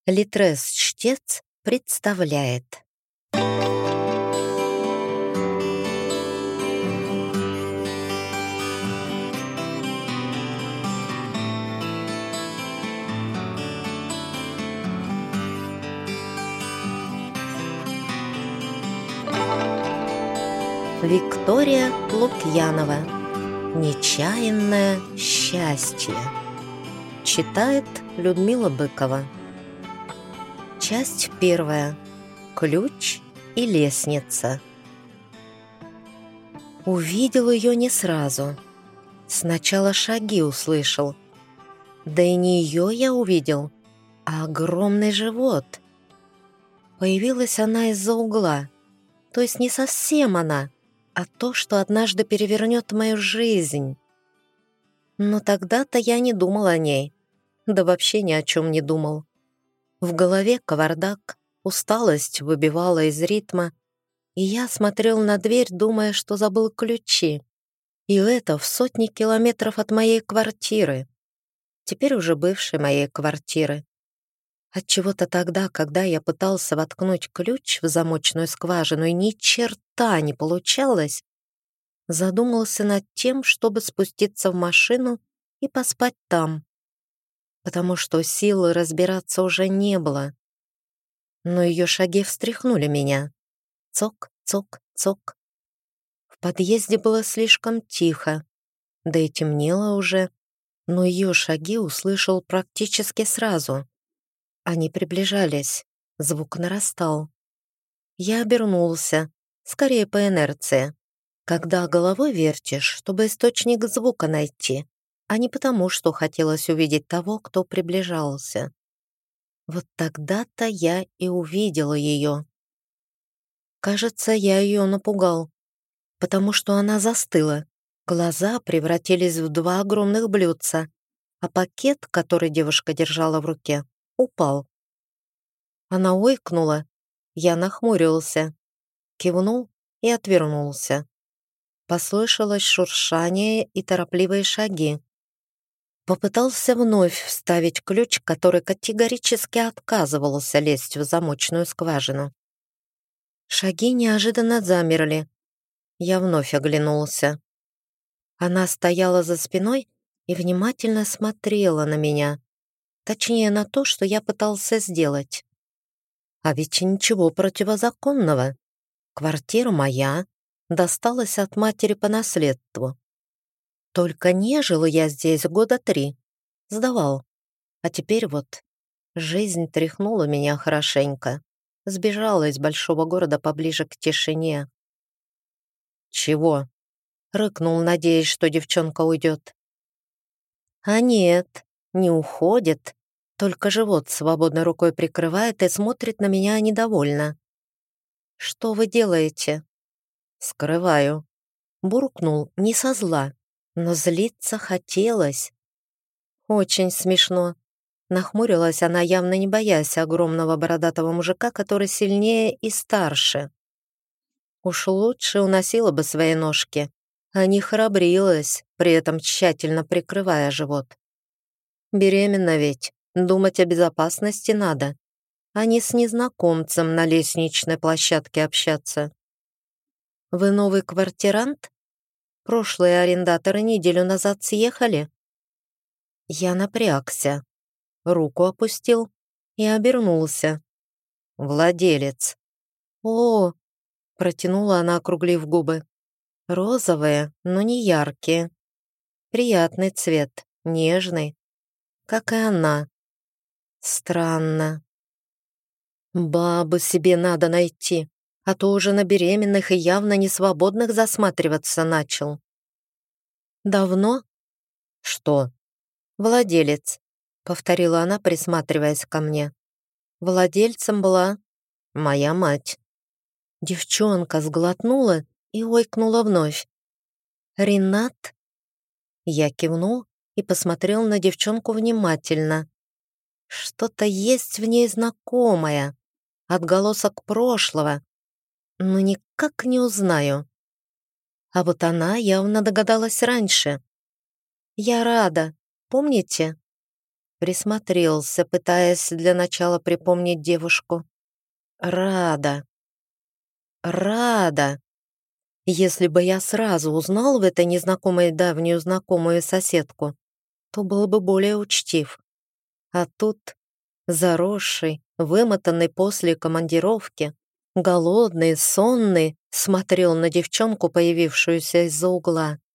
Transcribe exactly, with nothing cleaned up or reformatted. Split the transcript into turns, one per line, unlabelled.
Литрес-чтец представляет. Виктория Лукьянова. Нечаянное счастье. Читает Людмила Быкова. Часть первая. Ключ и лестница. Увидел ее не сразу. Сначала шаги услышал. Да и не ее я увидел, а огромный живот. Появилась она из-за угла. То есть не совсем она, а то, что однажды перевернет мою жизнь. Но тогда-то я не думал о ней. Да вообще ни о чем не думал. В голове кавардак, усталость выбивала из ритма, и я смотрел на дверь, думая, что забыл ключи. И это в сотни километров от моей квартиры. Теперь уже бывшей моей квартиры. Отчего-то тогда, когда я пытался воткнуть ключ в замочную скважину и ни черта не получалось, задумался над тем, чтобы спуститься в машину и поспать там, потому что сил разбираться уже не было. Но ее шаги встряхнули меня. Цок, цок, цок. В подъезде было слишком тихо, да и темнело уже, но ее шаги услышал практически сразу. Они приближались, звук нарастал. Я обернулся, скорее по инерции, когда головой вертишь, чтобы источник звука найти, а не потому, что хотелось увидеть того, кто приближался. Вот тогда-то я и увидела ее. Кажется, я ее напугал, потому что она застыла. Глаза превратились в два огромных блюдца, а пакет, который девушка держала в руке, упал. Она ойкнула, я нахмурился, кивнул и отвернулся. Послышалось шуршание и торопливые шаги. Попытался вновь вставить ключ, который категорически отказывался лезть в замочную скважину. Шаги неожиданно замерли. Я вновь оглянулся. Она стояла за спиной и внимательно смотрела на меня. Точнее, на то, что я пытался сделать. А ведь ничего противозаконного. Квартира моя, досталась от матери по наследству. Только не жил я здесь года три. Сдавал. А теперь вот жизнь тряхнула меня хорошенько. Сбежала из большого города поближе к тишине. «Чего?» — рыкнул, надеясь, что девчонка уйдет. А нет, не уходит, только живот свободной рукой прикрывает и смотрит на меня недовольно. «Что вы делаете?» «Скрываю», — буркнул не со зла, но злиться хотелось. «Очень смешно». Нахмурилась она, явно не боясь огромного бородатого мужика, который сильнее и старше. Уж лучше уносила бы свои ножки, а не храбрилась, при этом тщательно прикрывая живот. Беременна ведь, думать о безопасности надо, а не с незнакомцем на лестничной площадке общаться. «Вы новый квартирант? Прошлые арендаторы неделю назад съехали?» Я напрягся, руку опустил и обернулся. «Владелец». «О!» — протянула она, округлив губы. «Розовые, но не яркие. Приятный цвет, нежный, как и она. Странно. Бабу себе надо найти, а то уже на беременных и явно не свободных засматриваться начал». «Давно?» «Что?» «Владелец», — повторила она, присматриваясь ко мне. «Владельцем была моя мать». Девчонка сглотнула и ойкнула вновь. «Ренат?» Я кивнул и посмотрел на девчонку внимательно. Что-то есть в ней знакомое, отголосок прошлого, но никак не узнаю. А вот она явно догадалась раньше. «Я рада, помните?» Присмотрелся, пытаясь для начала припомнить девушку. Рада. Рада. Если бы я сразу узнал в этой незнакомой давнюю знакомую соседку, то был бы более учтив. А тут заросший, вымотанный после командировки, голодный, сонный, смотрел на девчонку, появившуюся из-за угла.